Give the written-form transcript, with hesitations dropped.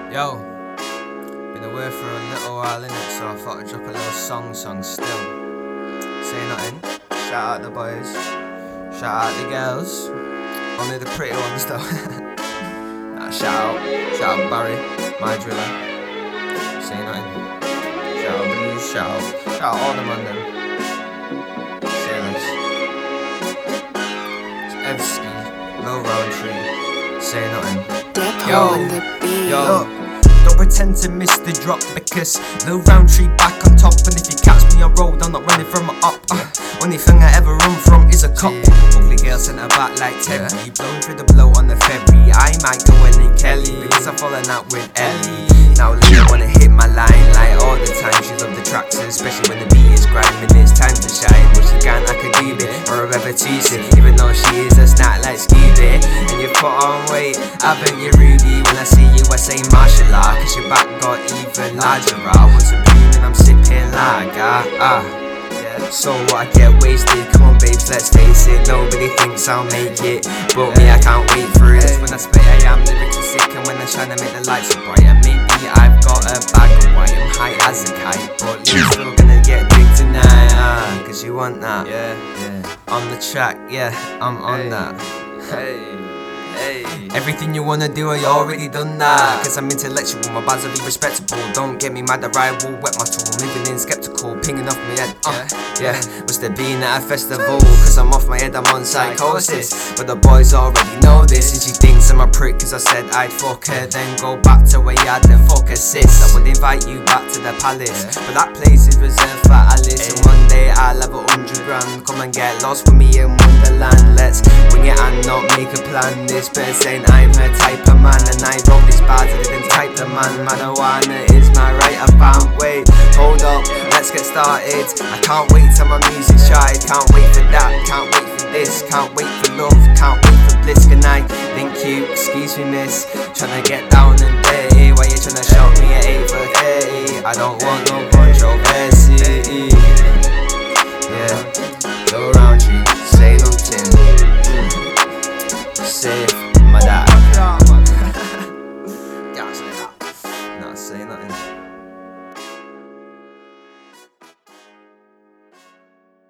Yo, been away for a little while innit, so I thought I'd drop a little song still. Say nothing, shout out the boys, shout out the girls, only the pretty ones though. Nah, shout out Barry, my driller. Say nothing, shout out Blues, shout out all them on them. Say less. It's Evsky, Low Roundtree, say nothing. Yo, don't pretend to miss the drop because Low Roundtree back on top. And if you catch me on road, I'm not running from it up. Only thing I ever run from is a cop. Ugly girl sent her back like Terry. Blowing through the blow on the ferry. I might go in and Kelly because I've fallen out with Ellie. Now Leah wanna hit my line like all the time. She love the tracks, especially when the beat is grinding. It's time to shine, but she can't I could leave it or ever tease it. Even though she is a snack like Skeevy. And you put on weight, haven't you Rudy? When I see you I say martial art, cause your back got even larger. I want some beam and I'm sipping lager. So I get wasted, come on babes, let's face it. Nobody thinks I'll make it, but me I can't wait for it. When I spit I am lyrically sick, and when I'm trying to make the lights so bright, and maybe I've got a bag of white, I'm high as a kite, but you're still gonna get big tonight, cause you want that. On the track, I'm on that. Everything you wanna do, I already done that. Cause I'm intellectual, my bars are respectable. Don't get me mad, I will wet my tool. Living in skeptical, pinging off my head. Must have been at a festival. Cause I'm off my head, I'm on psychosis. But the boys already know this. And she thinks I'm a prick cause I said I'd fuck her, then go back to where you had the fuck her sis. I would invite you back to the palace, but that place is reserved for Alice. And one day I'll have 100 grand. Come and get lost with me in Wonderland. Let's wing it and not make a plan. This better saying I'm her type of man, and I wrote this bars, I didn't type the man. Marijuana is my right, I can't wait. Hold up, let's get started. I can't wait till my music's charted. Can't wait for that, can't wait for this. Can't wait for love, can't wait for bliss. Can I link you, excuse me miss? Tryna get down and dirty, why you tryna shout me at 8 for 30? I don't want no controversy. Low Roundtree, say nothing. Safe, my dad.